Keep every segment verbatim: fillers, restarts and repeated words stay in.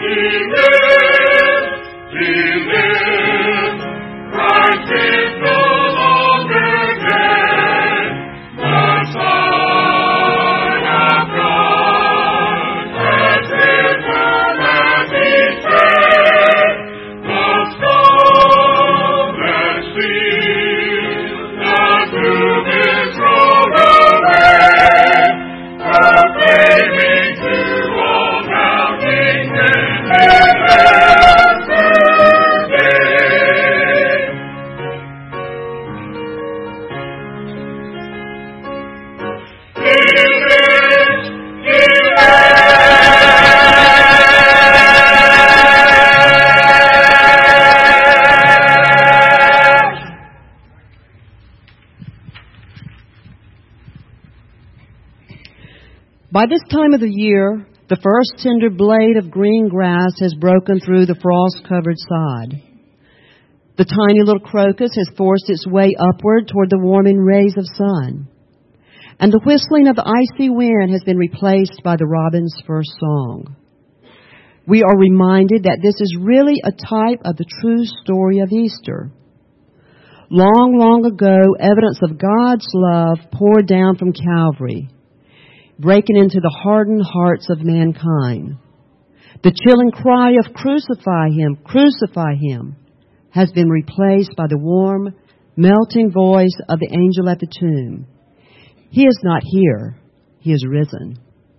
By this time of the year, the first tender blade of green grass has broken through the frost-covered sod. The tiny little crocus has forced its way upward toward the warming rays of sun. And the whistling of the icy wind has been replaced by the robin's first song. We are reminded that this is really a type of the true story of Easter. Long, long ago, evidence of God's love poured down from Calvary, breaking into the hardened hearts of mankind. The chilling cry of "Crucify him, crucify him," has been replaced by the warm, melting voice of the angel at the tomb. He is not here. He is risen.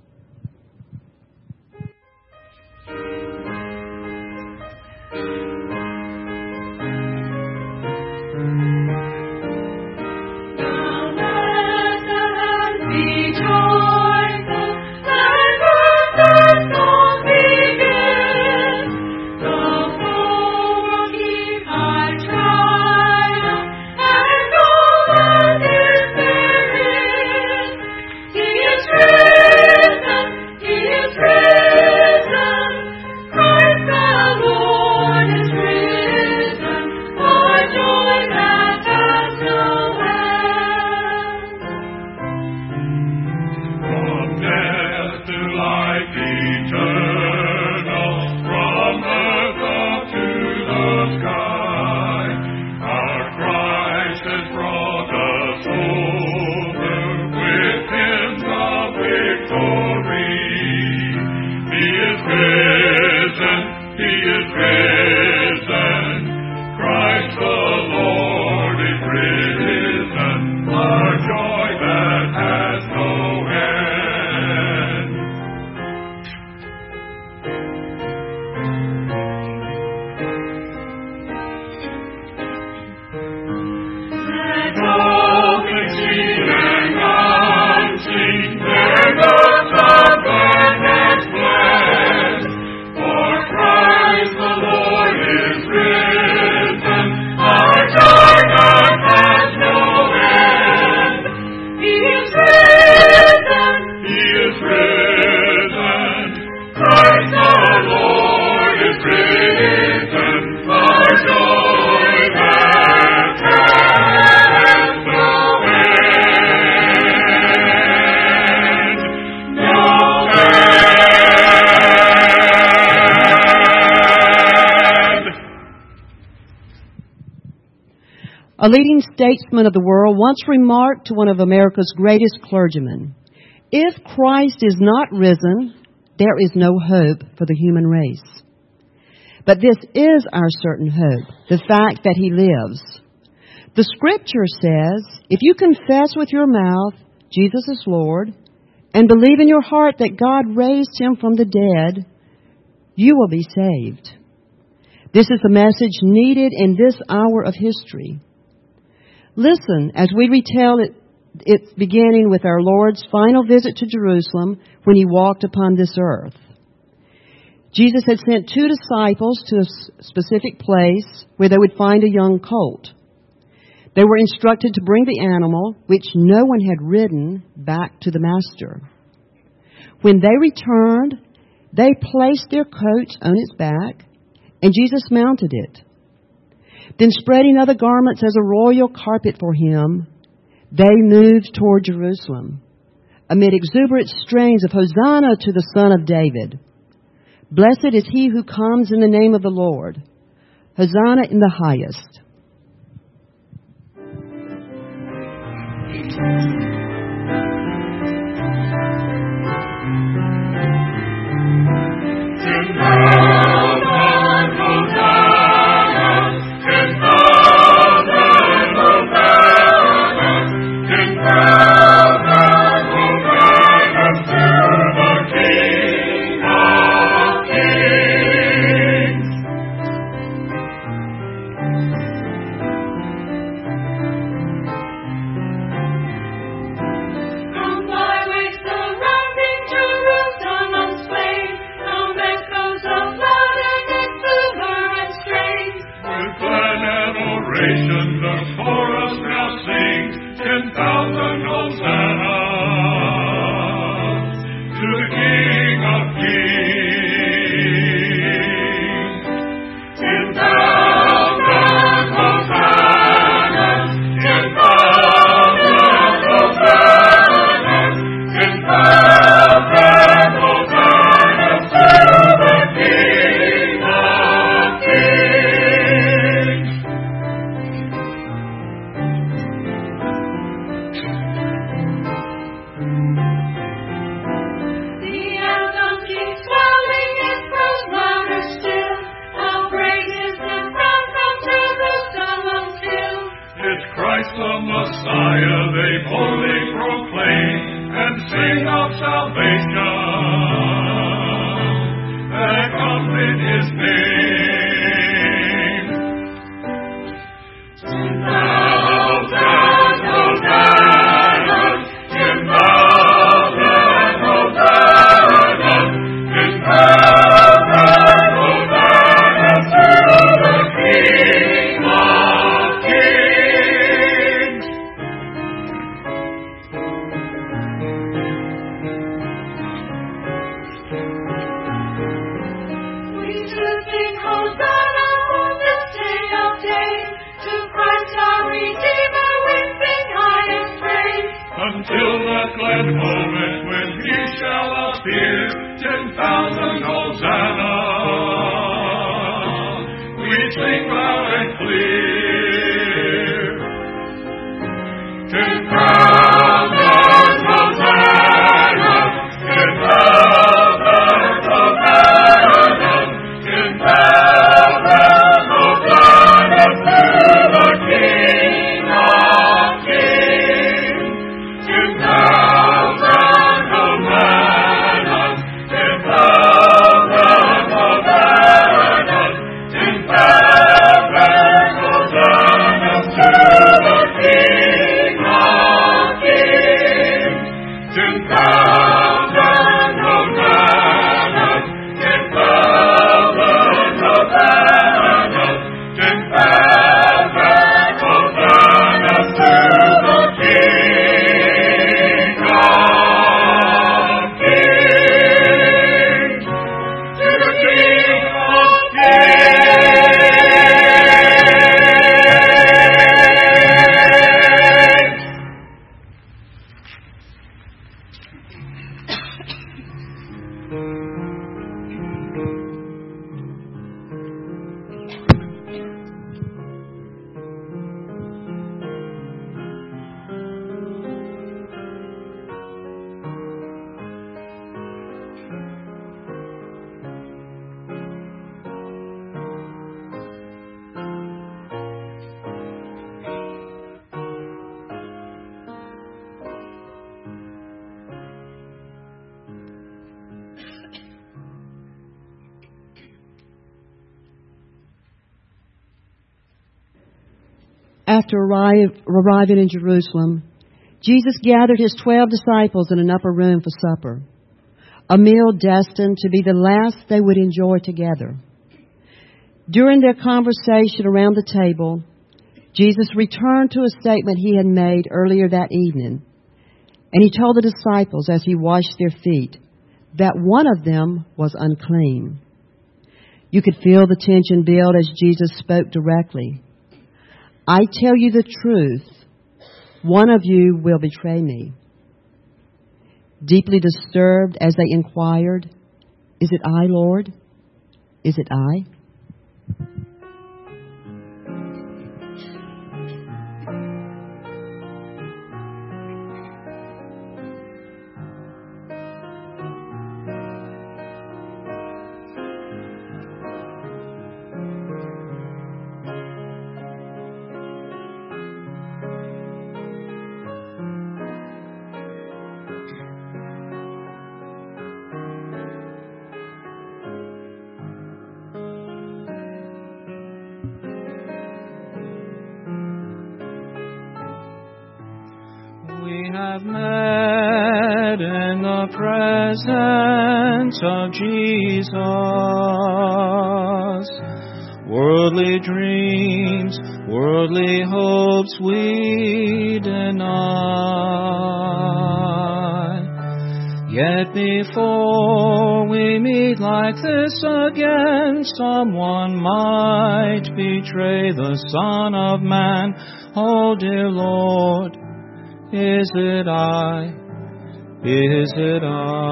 A leading statesman of the world once remarked to one of America's greatest clergymen, "If Christ is not risen, there is no hope for the human race." But this is our certain hope, the fact that he lives. The scripture says, if you confess with your mouth Jesus is Lord and believe in your heart that God raised him from the dead, you will be saved. This is the message needed in this hour of history. Listen as we retell it, its beginning with our Lord's final visit to Jerusalem when he walked upon this earth. Jesus had sent two disciples to a specific place where they would find a young colt. They were instructed to bring the animal, which no one had ridden, back to the master. When they returned, they placed their coat on its back, and Jesus mounted it. Then, spreading other garments as a royal carpet for him, they moved toward Jerusalem, amid exuberant strains of Hosanna to the Son of David. Blessed is he who comes in the name of the Lord. Hosanna in the highest. After arrive, arriving in Jerusalem, Jesus gathered his twelve disciples in an upper room for supper, a meal destined to be the last they would enjoy together. During their conversation around the table, Jesus returned to a statement he had made earlier that evening, and he told the disciples as he washed their feet that one of them was unclean. You could feel the tension build as Jesus spoke directly. I tell you the truth, one of you will betray me. Deeply disturbed as they inquired, Is it I, Lord? Is it I? Have met in the presence of Jesus. Worldly dreams, worldly hopes we deny. Yet before we meet like this again, someone might betray the Son of Man. Oh, dear Lord, is it I? Is it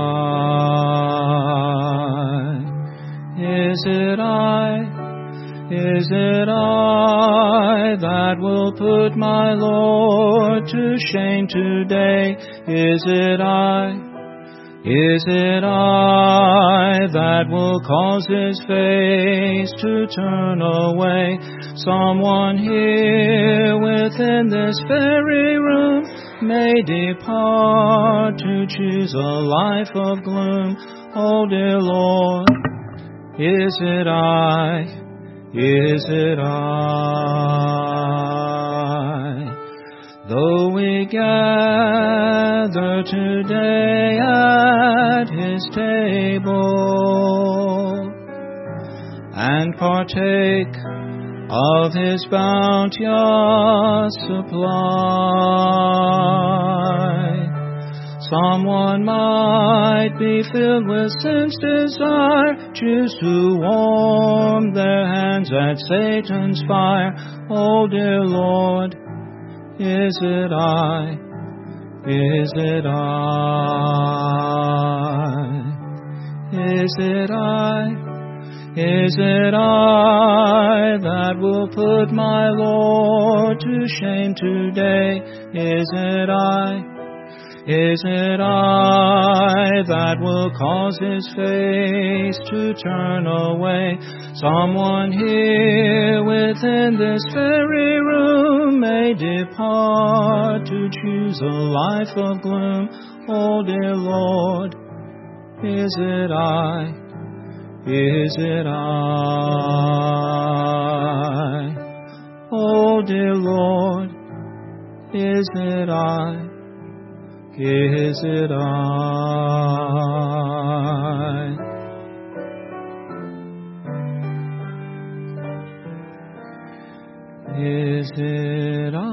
I? Is it I? Is it I that will put my Lord to shame today? Is it I? Is it I that will cause his face to turn away? Someone here within this very room may depart to choose a life of gloom. Oh, dear Lord, is it I? Is it I? Though we gather today at his table and partake of his bounteous supply, someone might be filled with sin's desire, choose to warm their hands at Satan's fire. Oh, dear Lord, is it I? Is it I? Is it I? Is it I that will put my Lord to shame today? Is it I? Is it I that will cause his face to turn away? Someone here within this very room may depart to choose a life of gloom. Oh, dear Lord, is it I? Is it I? Oh, dear Lord, is it I? Is it I? Is it I?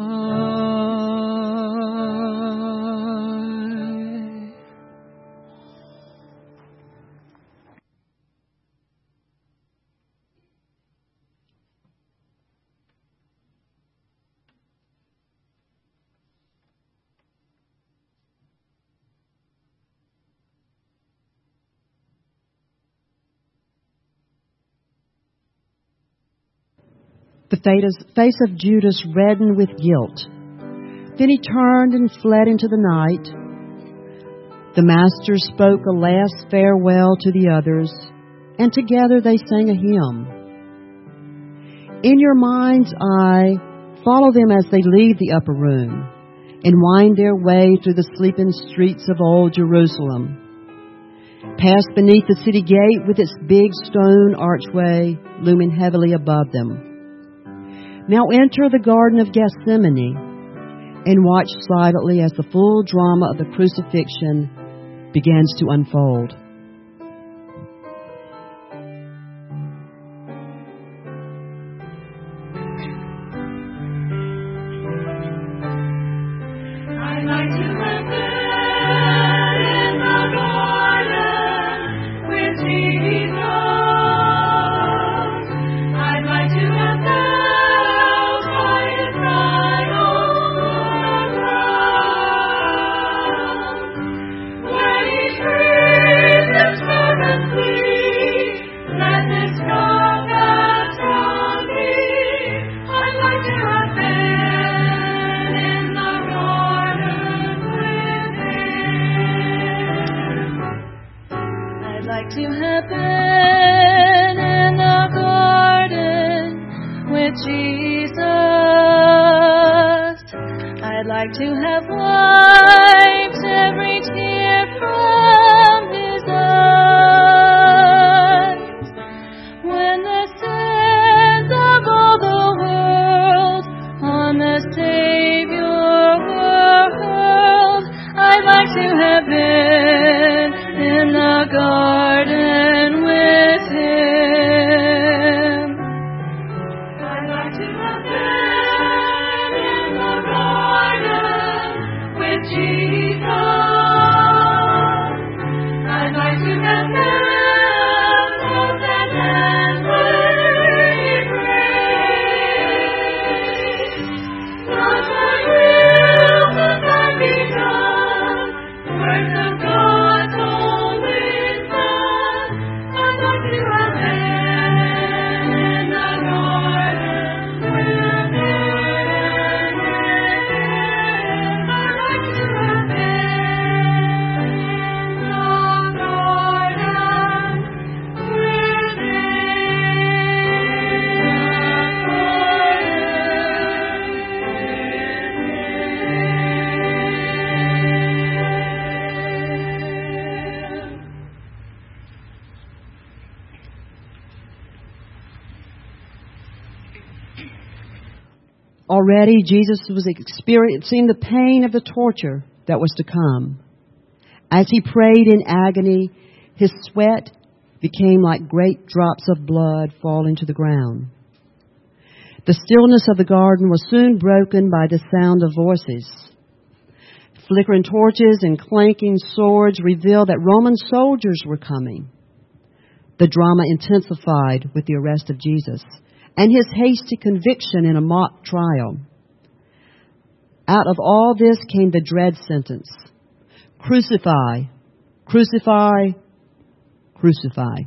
The face of Judas reddened with guilt. Then he turned and fled into the night. The master spoke a last farewell to the others, and together they sang a hymn. In your mind's eye, follow them as they leave the upper room and wind their way through the sleeping streets of old Jerusalem. Pass beneath the city gate with its big stone archway looming heavily above them. Now enter the Garden of Gethsemane and watch silently as the full drama of the crucifixion begins to unfold. I'd like to have been in the garden with Jesus. I'd like to have been Free like to have been in the garden with Jesus. I'd like to have wiped every tear from his eyes. When the sins of all the world on the Savior were hurled, I'd like to have been in the garden with him. I'd like to have been in the garden with Jesus. I'd like to have been both that endlessly great. Not my will, but thine be done. Words of God's holy Son. I'd like to have been in the garden with him. I'd like to have been in the garden with him. Already Jesus was experiencing the pain of the torture that was to come. As he prayed in agony, his sweat became like great drops of blood falling to the ground. The stillness of the garden was soon broken by the sound of voices. Flickering torches and clanking swords revealed that Roman soldiers were coming. The drama intensified with the arrest of Jesus and his hasty conviction in a mock trial. Out of all this came the dread sentence: crucify, crucify, crucify.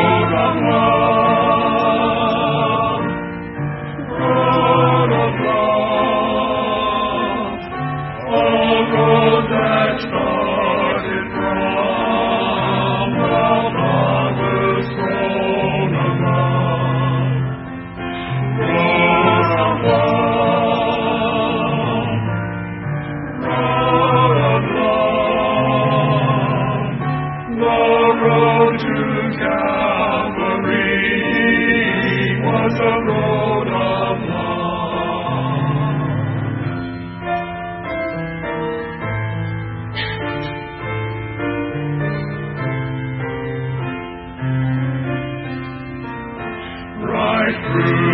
Road of love.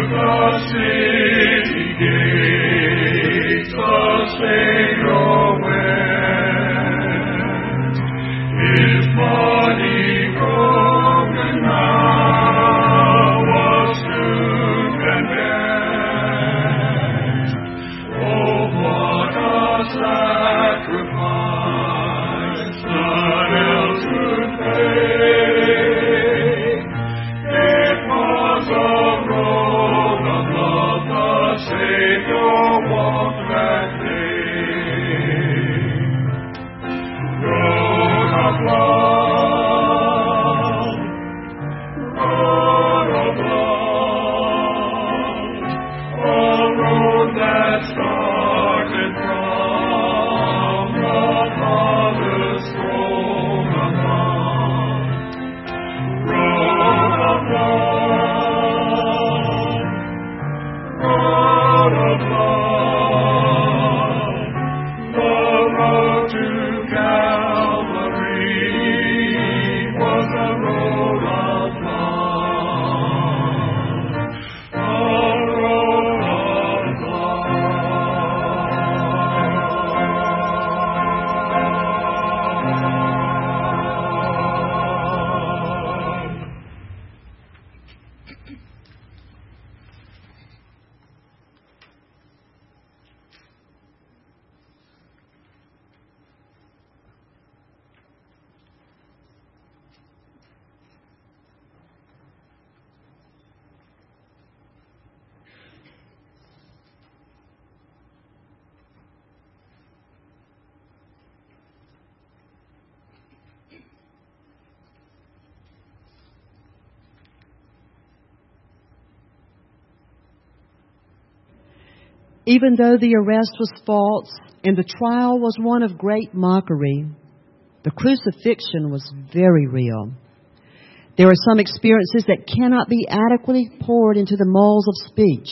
Even though the arrest was false and the trial was one of great mockery, the crucifixion was very real. There are some experiences that cannot be adequately poured into the molds of speech.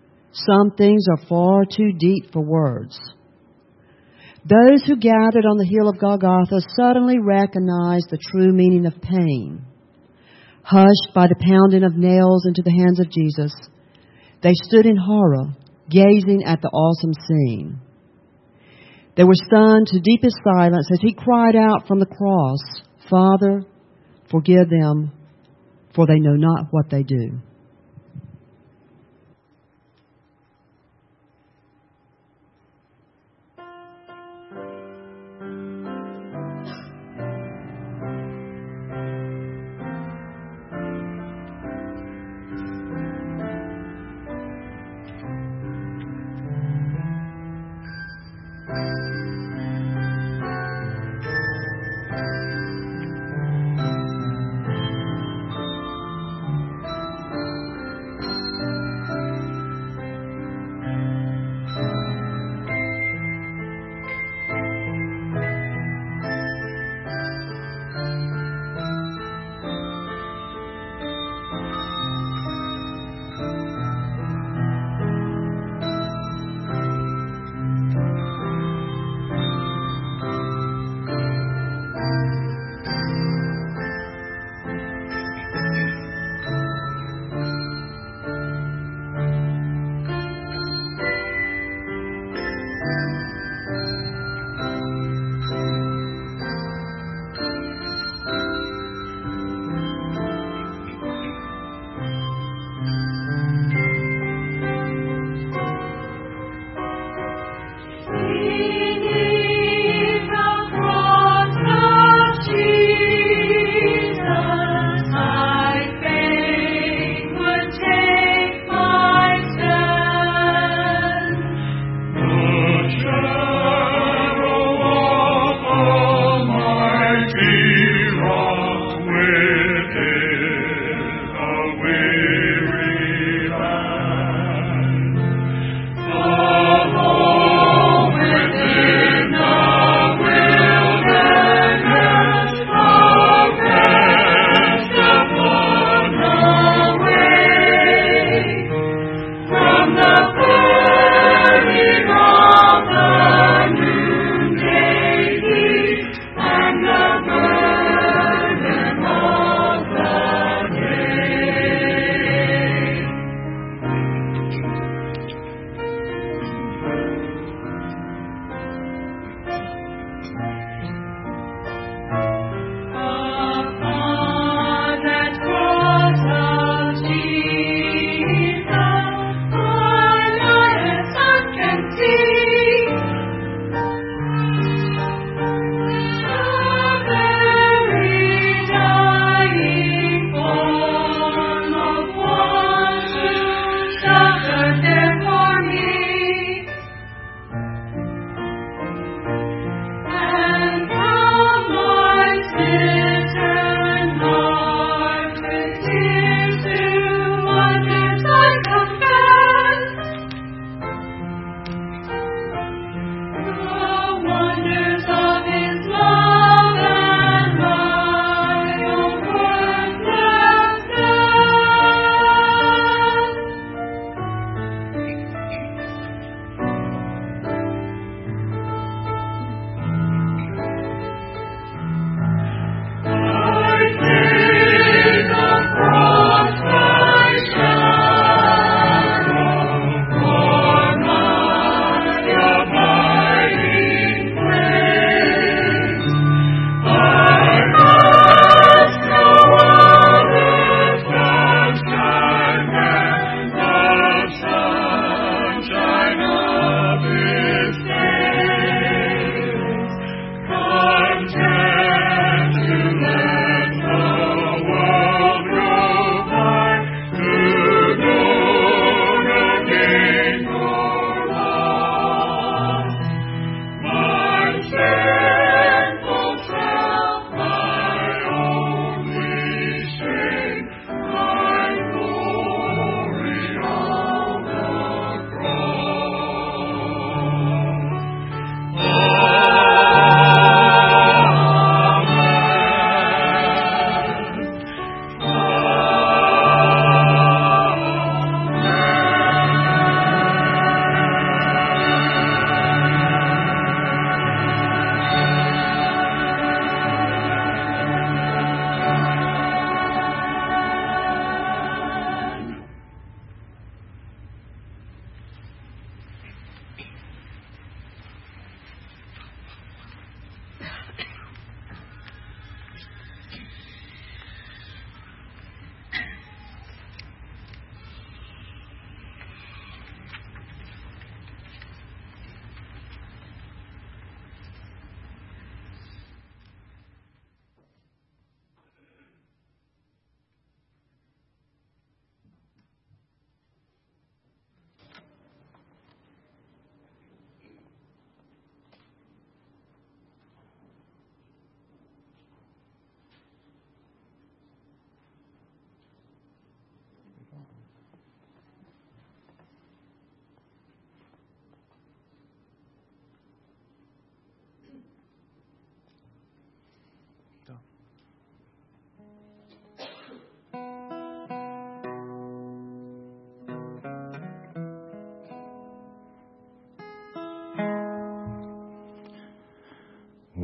Some things are far too deep for words. Those who gathered on the hill of Golgotha suddenly recognized the true meaning of pain. Hushed by the pounding of nails into the hands of Jesus, they stood in horror, gazing at the awesome scene. They were stunned to deepest silence as he cried out from the cross, "Father, forgive them, for they know not what they do."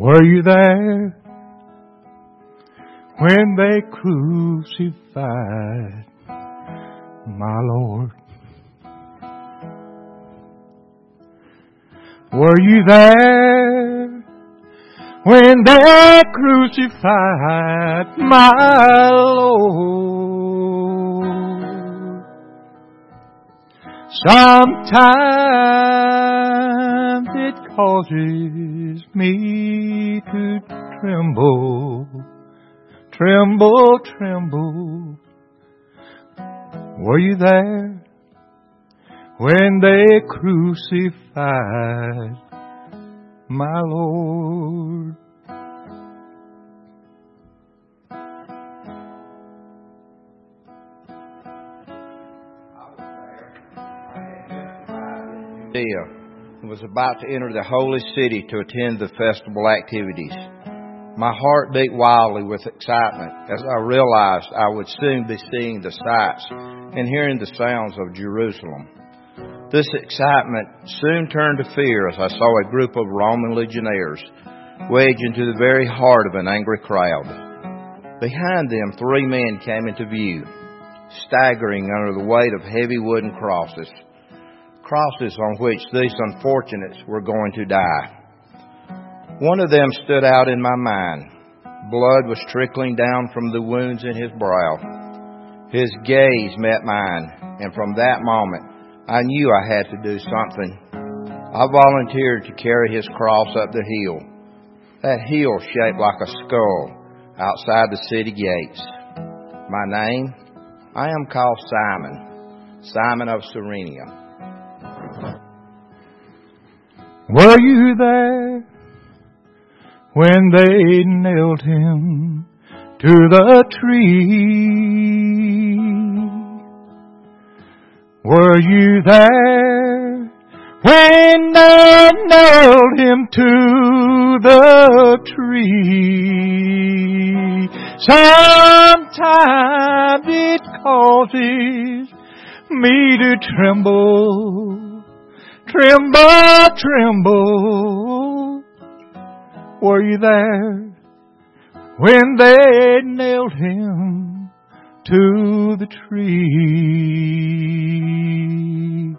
Were you there when they crucified my Lord? Were you there when they crucified my Lord? Sometimes it causes me to tremble, tremble, tremble. Were you there when they crucified my Lord? Judea and was about to enter the holy city to attend the festival activities. My heart beat wildly with excitement as I realized I would soon be seeing the sights and hearing the sounds of Jerusalem. This excitement soon turned to fear as I saw a group of Roman legionnaires wedge into the very heart of an angry crowd. Behind them, three men came into view, staggering under the weight of heavy wooden crosses, crosses on which these unfortunates were going to die. One of them stood out in my mind. Blood was trickling down from the wounds in his brow. His gaze met mine, and from that moment, I knew I had to do something. I volunteered to carry his cross up the hill, that hill shaped like a skull outside the city gates. My name? I am called Simon, Simon of Cyrene. Were you there when they nailed him to the tree? Were you there when they nailed him to the tree? Sometimes it causes me to tremble, tremble, tremble. Were you there when they nailed him to the tree?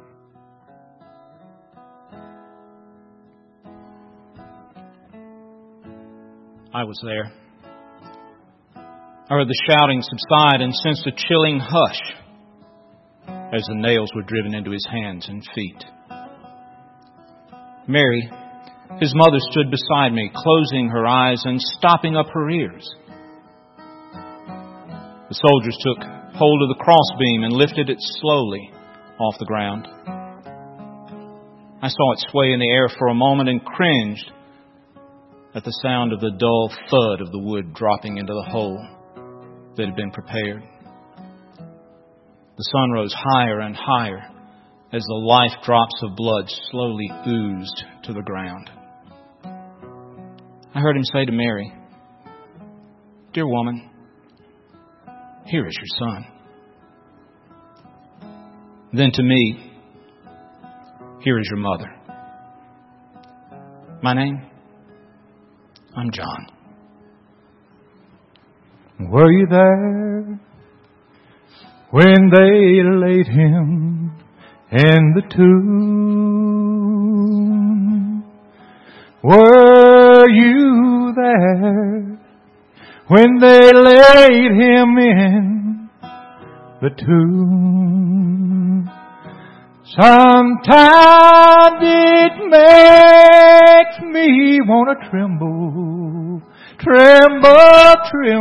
I was there. I heard the shouting subside and sensed a chilling hush as the nails were driven into his hands and feet. Mary, his mother, stood beside me, closing her eyes and stopping up her ears. The soldiers took hold of the crossbeam and lifted it slowly off the ground. I saw it sway in the air for a moment and cringed at the sound of the dull thud of the wood dropping into the hole that had been prepared. The sun rose higher and higher as the life drops of blood slowly oozed to the ground. I heard him say to Mary, "Dear woman, here is your son." Then to me, "Here is your mother. My name? I'm John." Were you there when they laid him in the tomb? Were you there when they laid him in the tomb? Sometimes it makes me want to tremble, tremble,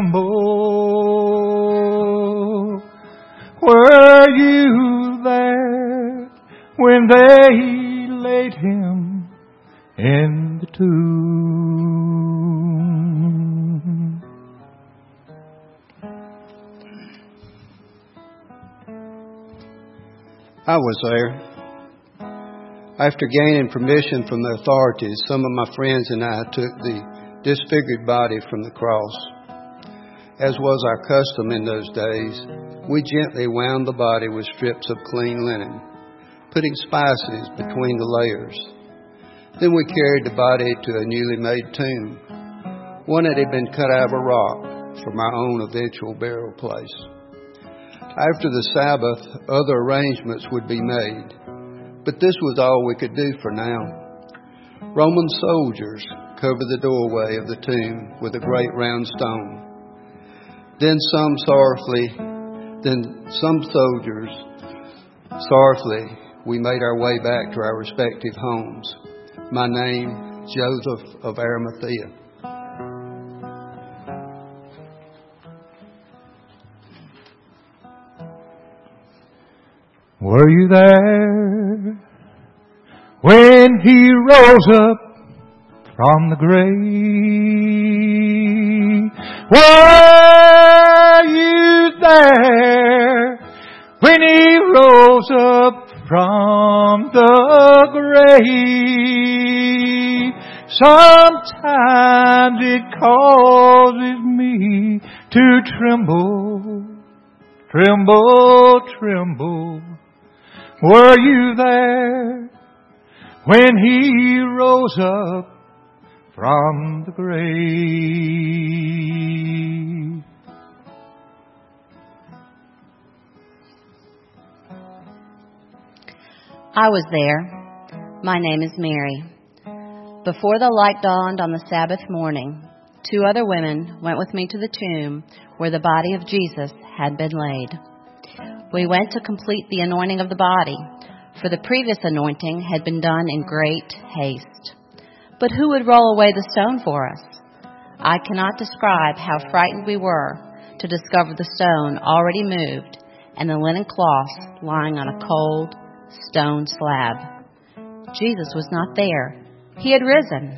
tremble. Were you there when they laid him in the tomb? I was there. After gaining permission from the authorities, some of my friends and I took the disfigured body from the cross. As was our custom in those days, we gently wound the body with strips of clean linen, putting spices between the layers. Then we carried the body to a newly made tomb. one that had been cut out of a rock for my own eventual burial place. After the Sabbath, other arrangements would be made, but this was all we could do for now. Roman soldiers covered the doorway of the tomb with a great round stone. Then some sorrowfully, then some soldiers sorrowfully, we made our way back to our respective homes. My name, Joseph of Arimathea. Were you there when he rose up from the grave? Were you there when he rose up from the grave? Sometimes it causes me to tremble, tremble, tremble. Were you there when he rose up from the grave? I was there. My name is Mary. Before the light dawned on the Sabbath morning, two other women went with me to the tomb where the body of Jesus had been laid. We went to complete the anointing of the body, for the previous anointing had been done in great haste. But who would roll away the stone for us? I cannot describe how frightened we were to discover the stone already moved and the linen cloths lying on a cold stone slab. Jesus was not there. He had risen.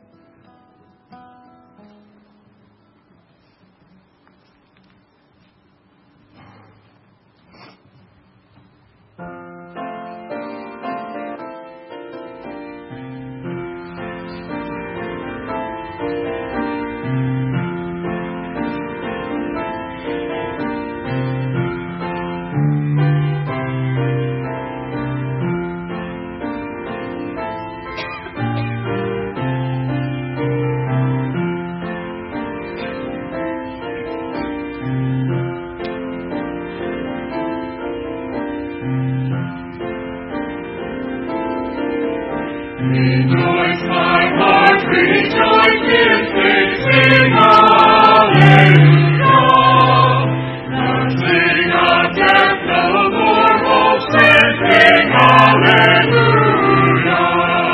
Rejoice, my heart, rejoice in faith, sing hallelujah. Nothing of death, no more hope, sing hallelujah.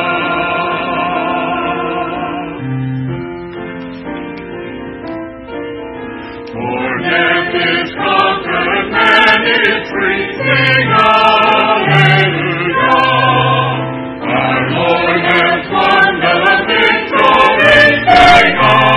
For death is conquered, man is free, sing hallelujah. Our Lord has won the victory, sing hallelujah.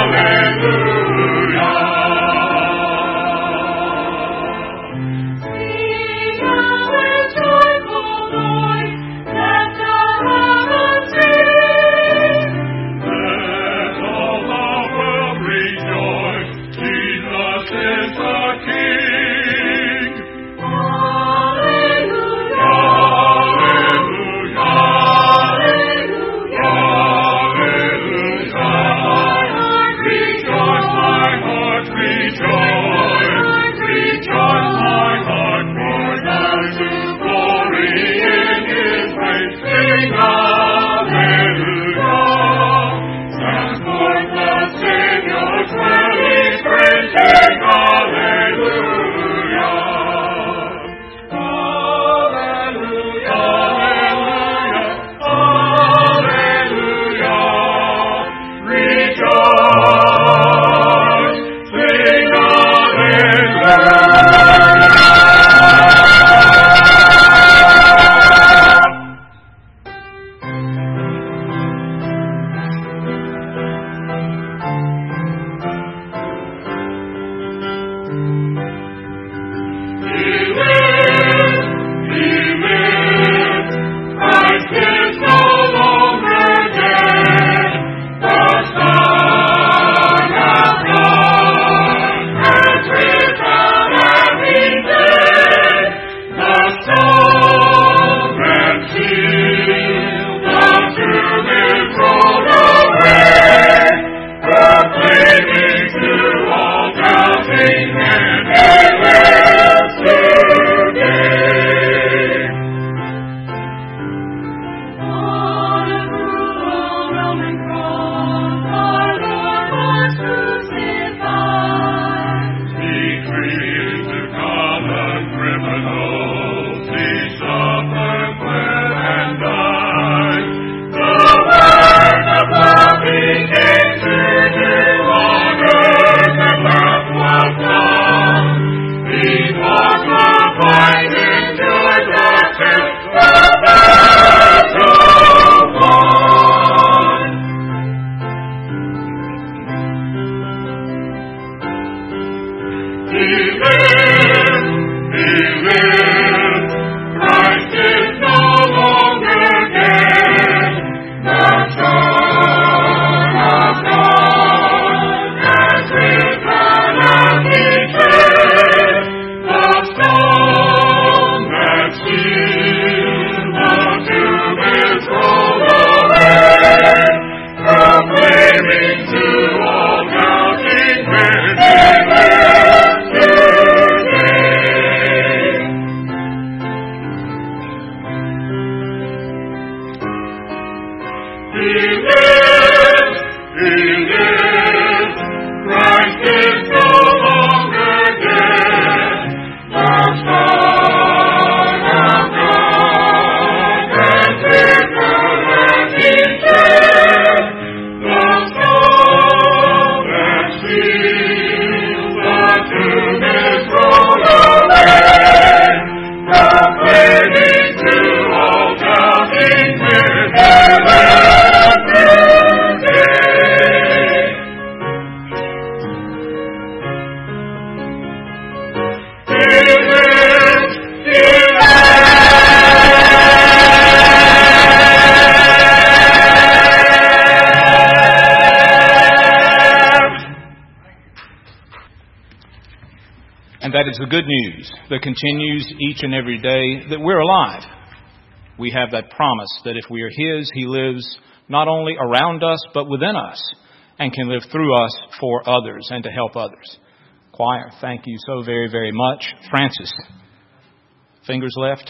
That is the good news that continues each and every day, that we're alive. We have that promise that if we are His, He lives not only around us, but within us, and can live through us for others and to help others. Choir, thank you so very, very much. Francis, fingers left.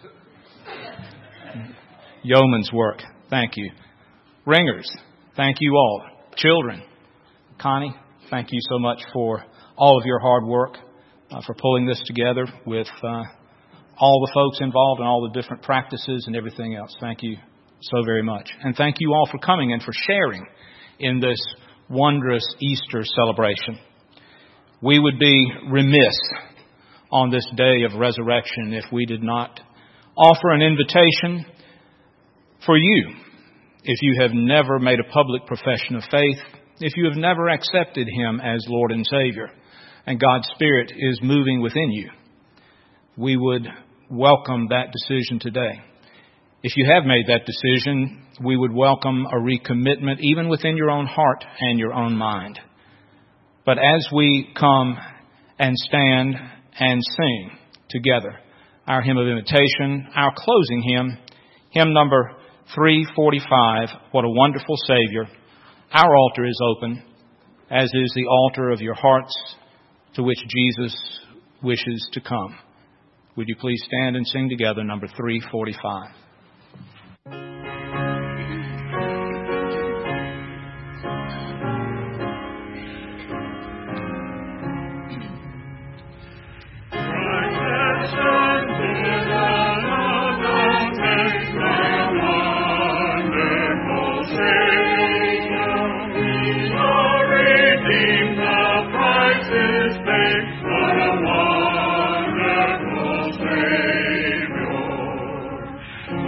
Yeoman's work, thank you. Ringers, thank you all. Children, Connie, thank you so much for all of your hard work. Uh, for pulling this together with uh, all the folks involved and all the different practices and everything else. Thank you so very much. And thank you all for coming and for sharing in this wondrous Easter celebration. We would be remiss on this day of resurrection if we did not offer an invitation for you. If you have never made a public profession of faith, if you have never accepted Him as Lord and Savior, and God's Spirit is moving within you, we would welcome that decision today. If you have made that decision, we would welcome a recommitment even within your own heart and your own mind. But as we come and stand and sing together our hymn of invitation, our closing hymn, hymn number three forty-five, What a Wonderful Savior, our altar is open, as is the altar of your hearts, to which Jesus wishes to come. Would you please stand and sing together number three forty-five? What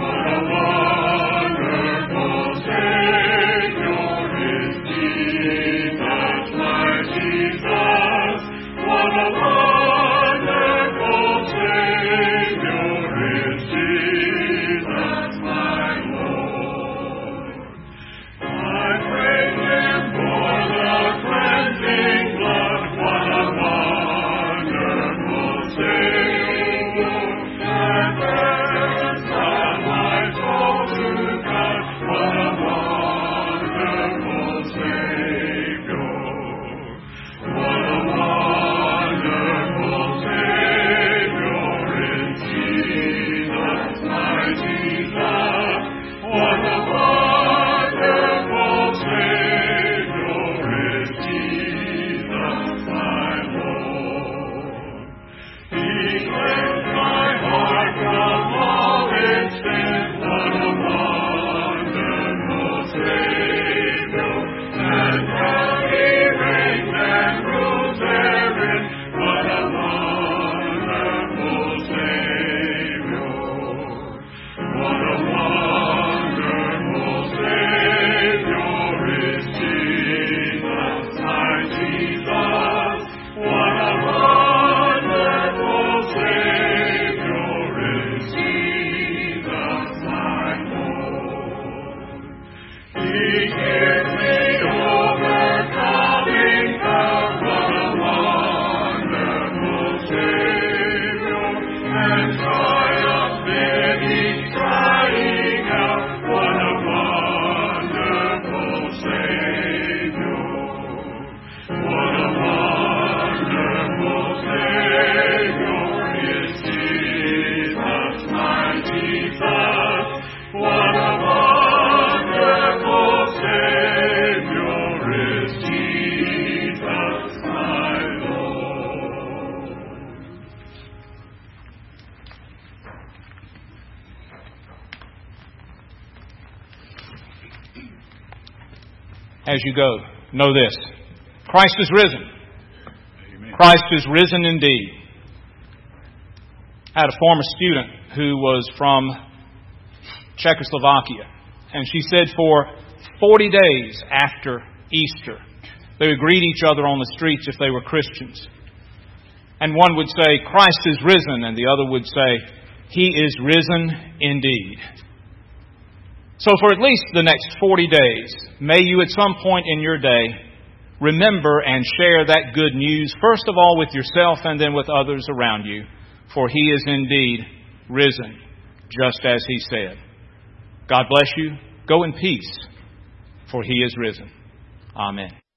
as you go, know this. Christ is risen. Amen. Christ is risen indeed. I had a former student who was from Czechoslovakia, and she said for forty days after Easter, they would greet each other on the streets if they were Christians. And one would say, Christ is risen, and the other would say, He is risen indeed. So for at least the next forty days, may you at some point in your day remember and share that good news, first of all with yourself and then with others around you, for He is indeed risen, just as He said. God bless you. Go in peace, for He is risen. Amen.